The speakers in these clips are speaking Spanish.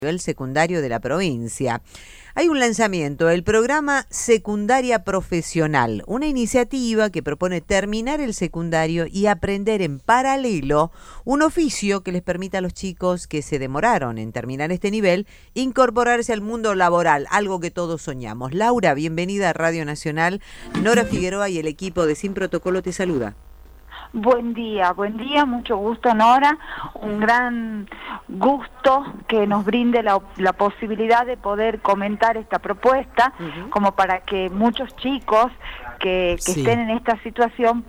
nivel secundario de la provincia. Hay un lanzamiento del programa Secundaria Profesional, una iniciativa que propone terminar el secundario y aprender en paralelo un oficio que les permita a los chicos que se demoraron en terminar este nivel incorporarse al mundo laboral, algo que todos soñamos. Laura, bienvenida a Radio Nacional. Nora Figueroa y el equipo de Sin Protocolo te saluda. Buen día, mucho gusto, Nora, un gran gusto que nos brinde la posibilidad de poder comentar esta propuesta, como para que muchos chicos que estén en esta situación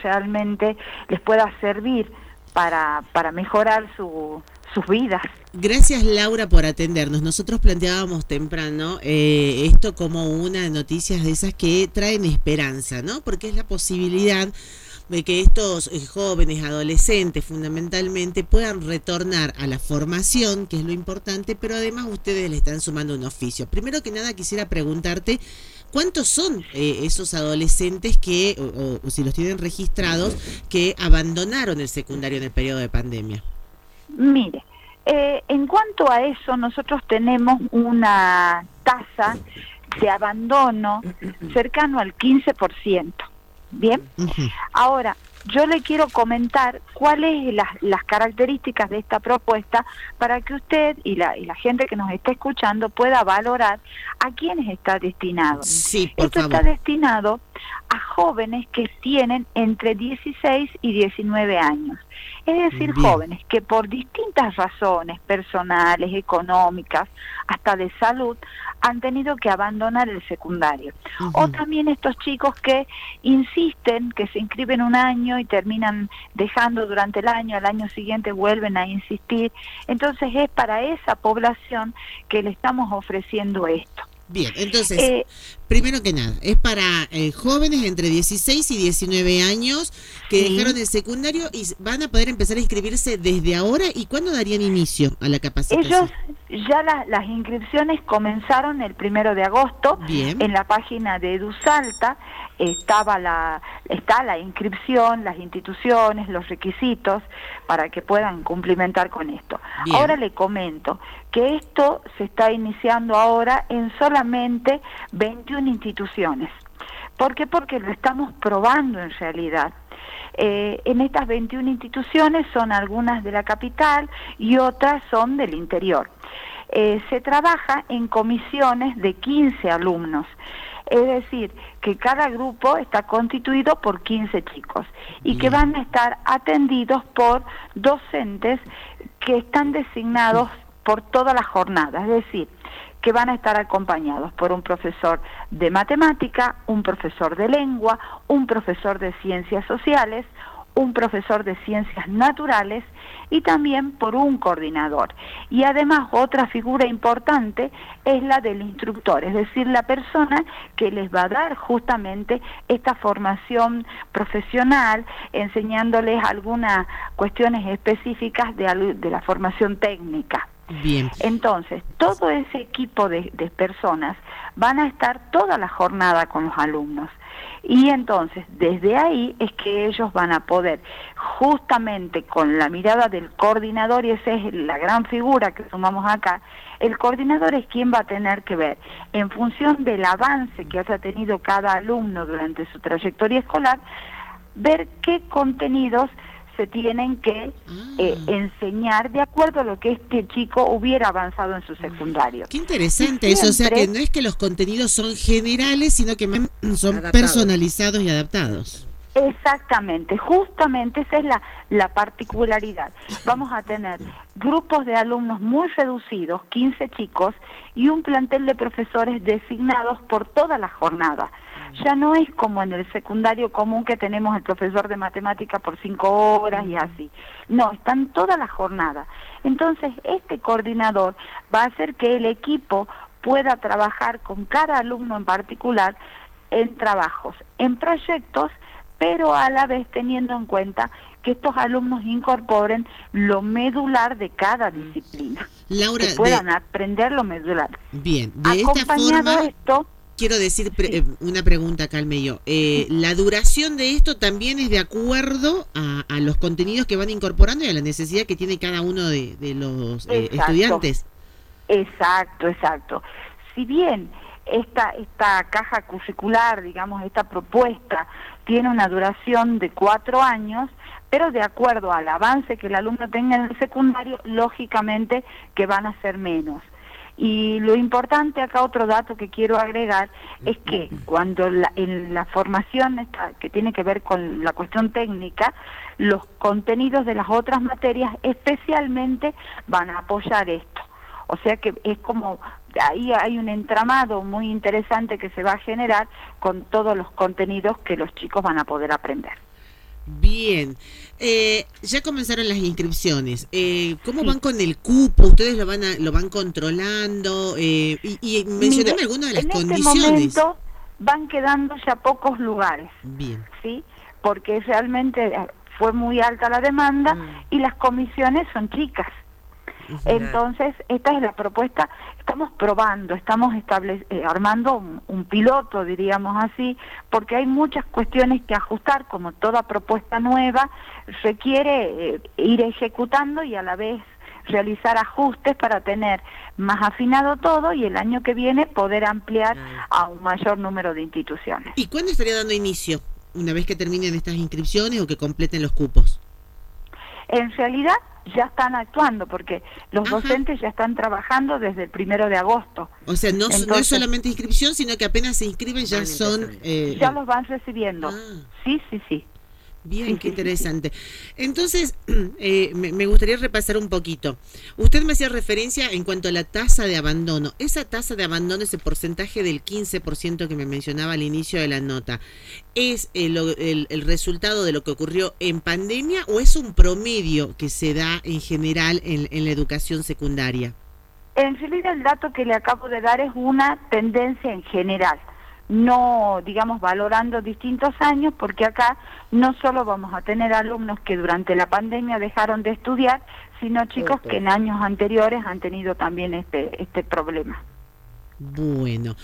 les pueda servir para mejorar sus vidas. Gracias, Laura, por atendernos. Nosotros planteábamos temprano esto como una noticia de esas que traen esperanza, ¿no? Porque es la posibilidad de que estos jóvenes, adolescentes fundamentalmente, puedan retornar a la formación, que es lo importante, pero además ustedes le están sumando un oficio. Primero que nada quisiera preguntarte, ¿cuántos son esos adolescentes que, o si los tienen registrados, que abandonaron el secundario en el periodo de pandemia? Mire, en cuanto a eso, nosotros tenemos una tasa de abandono cercano al 15%. Bien, ahora yo le quiero comentar cuáles las características de esta propuesta para que usted y la gente que nos está escuchando pueda valorar a quiénes está destinado. Sí, por Esto favor. Está destinado a jóvenes que tienen entre 16 y 19 años. Es decir, Bien. Jóvenes que por distintas razones personales, económicas, hasta de salud, han tenido que abandonar el secundario. O también estos chicos que insisten, que se inscriben un año y terminan dejando durante el año, al año siguiente vuelven a insistir. Entonces es para esa población que le estamos ofreciendo esto. Bien, entonces, primero que nada, es para jóvenes entre 16 y 19 años que dejaron el secundario y van a poder empezar a inscribirse desde ahora. ¿Y cuándo darían inicio a la capacitación? Ellos ya las inscripciones comenzaron el 1 de agosto. Bien. En la página de EduSalta está la inscripción, las instituciones, los requisitos para que puedan cumplimentar con esto. Bien. Ahora le comento que esto se está iniciando ahora en solamente 21 instituciones. ¿Por qué? Porque lo estamos probando en realidad. En estas 21 instituciones son algunas de la capital y otras son del interior. Se trabaja en comisiones de 15 alumnos. Es decir, que cada grupo está constituido por 15 chicos y que van a estar atendidos por docentes que están designados por toda la jornada, es decir, que van a estar acompañados por un profesor de matemática, un profesor de lengua, un profesor de ciencias sociales, un profesor de ciencias naturales y también por un coordinador. Y además otra figura importante es la del instructor, es decir, la persona que les va a dar justamente esta formación profesional, enseñándoles algunas cuestiones específicas de la formación técnica. Bien. Entonces, todo ese equipo de personas van a estar toda la jornada con los alumnos. Y entonces, desde ahí es que ellos van a poder, justamente con la mirada del coordinador, y esa es la gran figura que sumamos acá, el coordinador es quien va a tener que ver, en función del avance que haya tenido cada alumno durante su trayectoria escolar, ver qué contenidos se tienen que enseñar de acuerdo a lo que este chico hubiera avanzado en su secundario. Qué interesante eso, o sea que no es que los contenidos son generales, sino que son adaptados, personalizados y adaptados. Exactamente, justamente esa es la particularidad. Vamos a tener grupos de alumnos muy reducidos, 15 chicos, y un plantel de profesores designados por toda la jornada. Ya no es como en el secundario común que tenemos el profesor de matemática por 5 horas y así. No, están toda la jornada. Entonces, este coordinador va a hacer que el equipo pueda trabajar con cada alumno en particular en trabajos, en proyectos, pero a la vez teniendo en cuenta que estos alumnos incorporen lo medular de cada disciplina. Laura, que puedan aprender lo medular. Bien, de esta forma, quiero decir una pregunta acá al medio. ¿La duración de esto también es de acuerdo a los contenidos que van incorporando y a la necesidad que tiene cada uno de los estudiantes? Exacto, exacto. Si bien esta caja curricular, digamos, esta propuesta, tiene una duración de 4 años, pero de acuerdo al avance que el alumno tenga en el secundario, lógicamente que van a ser menos. Y lo importante acá, otro dato que quiero agregar, es que cuando en la formación que tiene que ver con la cuestión técnica, los contenidos de las otras materias especialmente van a apoyar esto. O sea que es como, ahí hay un entramado muy interesante que se va a generar con todos los contenidos que los chicos van a poder aprender. Bien, ya comenzaron las inscripciones. ¿Cómo van con el cupo? ¿Ustedes lo van controlando? Y mencioname algunas de las condiciones. En este momento van quedando ya pocos lugares. Bien. ¿Sí? Porque realmente fue muy alta la demanda y las comisiones son chicas. Entonces, esta es la propuesta, estamos probando, estamos armando un piloto, diríamos así, porque hay muchas cuestiones que ajustar, como toda propuesta nueva, requiere ir ejecutando y a la vez realizar ajustes para tener más afinado todo y el año que viene poder ampliar a un mayor número de instituciones. ¿Y cuándo estaría dando inicio? ¿Una vez que terminen estas inscripciones o que completen los cupos? En realidad ya están actuando porque los docentes ya están trabajando desde el 1 de agosto. O sea, no es solamente inscripción, sino que apenas se inscriben ya son... ya los van recibiendo. Sí. Bien, qué interesante. Entonces, me gustaría repasar un poquito. Usted me hacía referencia en cuanto a la tasa de abandono. Esa tasa de abandono, ese porcentaje del 15% que me mencionaba al inicio de la nota, ¿es el resultado de lo que ocurrió en pandemia o es un promedio que se da en general en la educación secundaria? En realidad el dato que le acabo de dar es una tendencia en general. No, digamos, valorando distintos años, porque acá no solo vamos a tener alumnos que durante la pandemia dejaron de estudiar, sino chicos que en años anteriores han tenido también este problema. Bueno,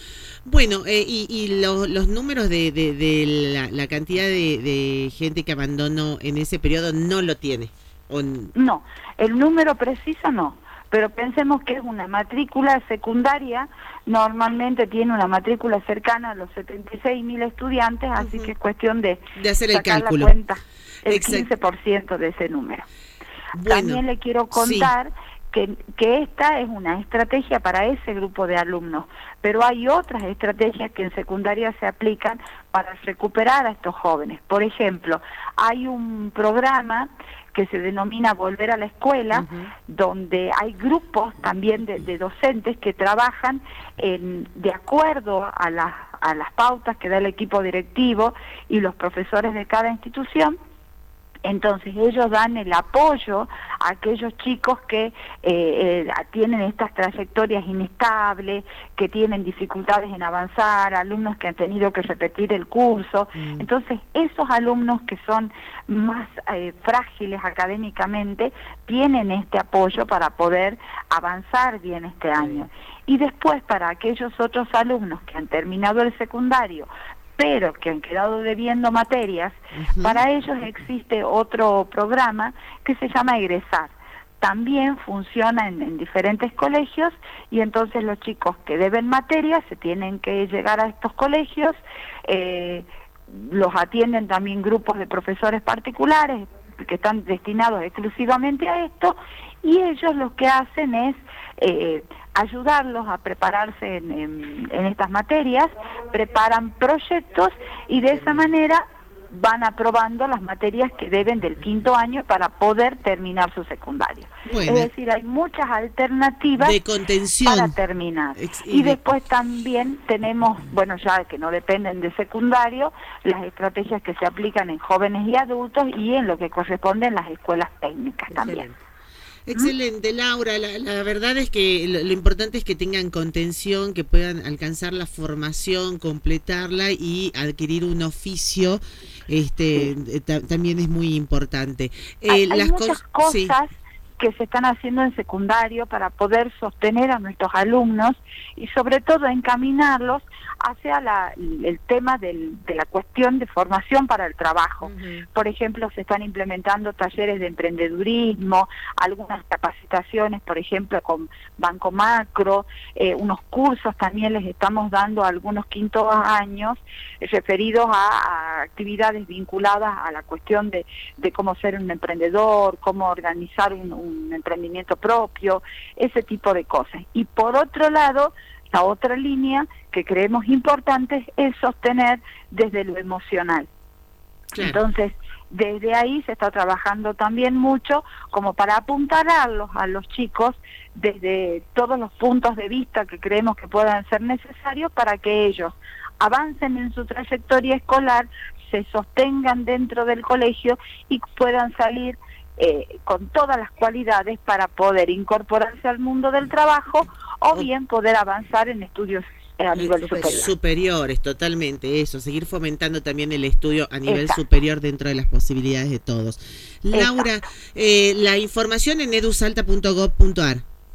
y los números de la cantidad de gente que abandonó en ese periodo no lo tiene. No, el número preciso no. Pero pensemos que es una matrícula secundaria, normalmente tiene una matrícula cercana a los 76.000 estudiantes, así que es cuestión de hacer el cálculo. La cuenta, el 15% de ese número. Bueno, también le quiero contar que esta es una estrategia para ese grupo de alumnos, pero hay otras estrategias que en secundaria se aplican para recuperar a estos jóvenes. Por ejemplo, hay un programa que se denomina Volver a la Escuela, donde hay grupos también de docentes que trabajan de acuerdo a las pautas que da el equipo directivo y los profesores de cada institución. Entonces ellos dan el apoyo a aquellos chicos que tienen estas trayectorias inestables, que tienen dificultades en avanzar, alumnos que han tenido que repetir el curso. Entonces esos alumnos que son más frágiles académicamente tienen este apoyo para poder avanzar bien este año. Y después para aquellos otros alumnos que han terminado el secundario, pero que han quedado debiendo materias, para ellos existe otro programa que se llama Egresar. También funciona en diferentes colegios y entonces los chicos que deben materias se tienen que llegar a estos colegios, los atienden también grupos de profesores particulares que están destinados exclusivamente a esto y ellos lo que hacen es ayudarlos a prepararse en estas materias, preparan proyectos y de esa manera van aprobando las materias que deben del 5º año para poder terminar su secundario. Bueno, es decir, hay muchas alternativas de contención para terminar. Y después también tenemos, bueno, ya que no dependen de secundario, las estrategias que se aplican en jóvenes y adultos y en lo que corresponde en las escuelas técnicas también. Excelente, Laura. La verdad es que lo importante es que tengan contención, que puedan alcanzar la formación, completarla y adquirir un oficio. También es muy importante. Hay muchas cosas que se están haciendo en secundario para poder sostener a nuestros alumnos y sobre todo encaminarlos hacia el tema de la cuestión de formación para el trabajo. Por ejemplo, se están implementando talleres de emprendedurismo, algunas capacitaciones, por ejemplo, con Banco Macro, unos cursos también les estamos dando a algunos quintos años referidos a actividades vinculadas a la cuestión de cómo ser un emprendedor, cómo organizar un emprendimiento propio, ese tipo de cosas. Y por otro lado, la otra línea que creemos importante es sostener desde lo emocional. Claro. Entonces, desde ahí se está trabajando también mucho como para apuntalarlos a los chicos desde todos los puntos de vista que creemos que puedan ser necesarios para que ellos avancen en su trayectoria escolar, se sostengan dentro del colegio y puedan salir con todas las cualidades para poder incorporarse al mundo del trabajo o bien poder avanzar en estudios a nivel superior. Superiores, totalmente, eso, seguir fomentando también el estudio a nivel superior dentro de las posibilidades de todos. Laura, la información en edusalta.gov.ar.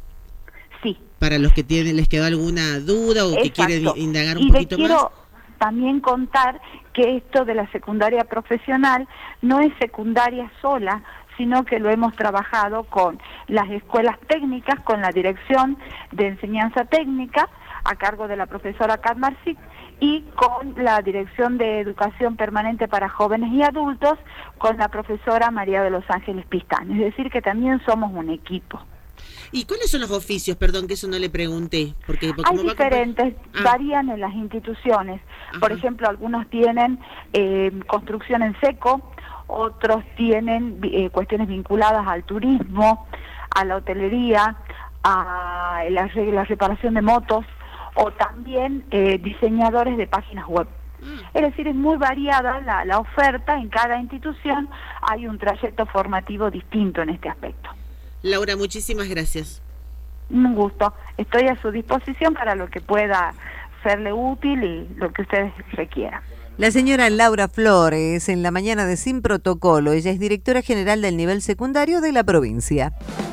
Sí. Para los que les quedó alguna duda o que quieren indagar un poquito más. Quiero también contar que esto de la secundaria profesional no es secundaria sola, sino que lo hemos trabajado con las escuelas técnicas, con la Dirección de Enseñanza Técnica, a cargo de la profesora Kat Marcic, y con la Dirección de Educación Permanente para Jóvenes y Adultos, con la profesora María de los Ángeles Pistán. Es decir, que también somos un equipo. ¿Y cuáles son los oficios? Perdón, que eso no le pregunté. Porque hay diferentes, varían en las instituciones. Ajá. Por ejemplo, algunos tienen construcción en seco, otros tienen cuestiones vinculadas al turismo, a la hotelería, a la reparación de motos, o también diseñadores de páginas web. Es decir, es muy variada la oferta, en cada institución hay un trayecto formativo distinto en este aspecto. Laura, muchísimas gracias. Un gusto, estoy a su disposición para lo que pueda serle útil y lo que ustedes requieran. La señora Laura Flores, en la mañana de Sin Protocolo, ella es directora general del nivel secundario de la provincia.